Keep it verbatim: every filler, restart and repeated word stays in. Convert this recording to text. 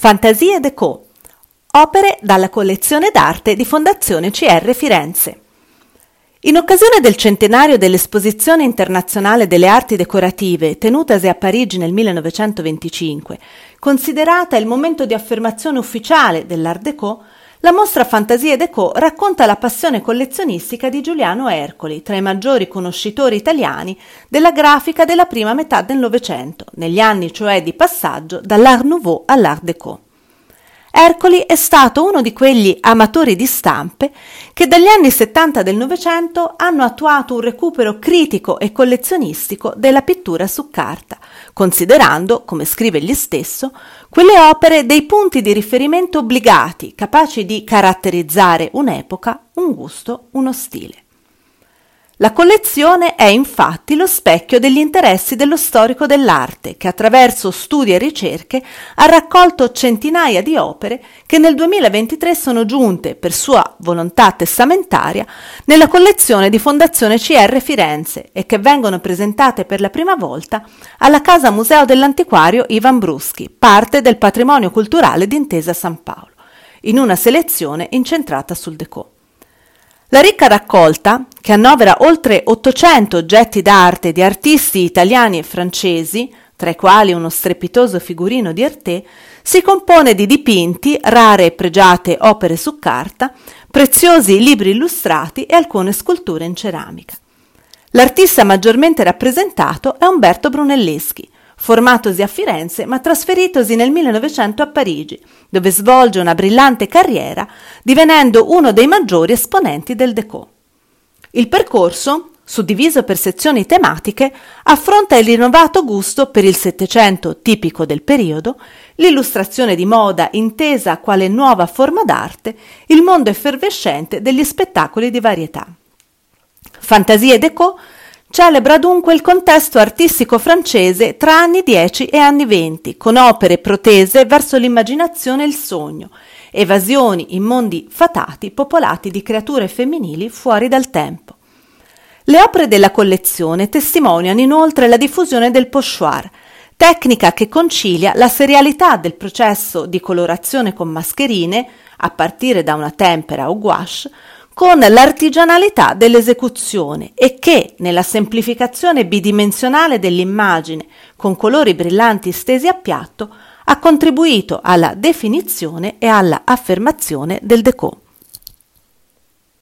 Fantasie Déco, opere dalla collezione d'arte di Fondazione C R Firenze. In occasione del centenario dell'Esposizione internazionale delle arti decorative tenutasi a Parigi nel millenovecentoventicinque, considerata il momento di affermazione ufficiale dell'Art Déco, la mostra Fantasie Déco racconta la passione collezionistica di Giuliano Ercoli, tra i maggiori conoscitori italiani della grafica della prima metà del Novecento, negli anni cioè di passaggio dall'Art Nouveau all'Art Déco. Ercoli è stato uno di quegli amatori di stampe che dagli anni settanta del Novecento hanno attuato un recupero critico e collezionistico della pittura su carta, considerando, come scrive egli stesso, quelle opere dei punti di riferimento obbligati, capaci di caratterizzare un'epoca, un gusto, uno stile. La collezione è infatti lo specchio degli interessi dello storico dell'arte che attraverso studi e ricerche ha raccolto centinaia di opere che nel duemilaventitré sono giunte, per sua volontà testamentaria, nella collezione di Fondazione C R Firenze e che vengono presentate per la prima volta alla Casa Museo dell'Antiquario Ivan Bruschi, parte del patrimonio culturale di Intesa San Paolo, in una selezione incentrata sul Déco. La ricca raccolta, che annovera oltre ottocento oggetti d'arte di artisti italiani e francesi, tra i quali uno strepitoso figurino di Arté, si compone di dipinti, rare e pregiate opere su carta, preziosi libri illustrati e alcune sculture in ceramica. L'artista maggiormente rappresentato è Umberto Brunelleschi, formatosi a Firenze ma trasferitosi nel millenovecento a Parigi, dove svolge una brillante carriera, divenendo uno dei maggiori esponenti del Déco. Il percorso, suddiviso per sezioni tematiche, affronta il rinnovato gusto per il Settecento tipico del periodo, l'illustrazione di moda intesa quale nuova forma d'arte, il mondo effervescente degli spettacoli di varietà. Fantasie Déco celebra dunque il contesto artistico francese tra anni dieci e anni venti, con opere protese verso l'immaginazione e il sogno, evasioni in mondi fatati popolati di creature femminili fuori dal tempo. Le opere della collezione testimoniano inoltre la diffusione del pochoir, tecnica che concilia la serialità del processo di colorazione con mascherine, a partire da una tempera o gouache, con l'artigianalità dell'esecuzione e che, nella semplificazione bidimensionale dell'immagine con colori brillanti stesi a piatto, ha contribuito alla definizione e alla affermazione del Déco.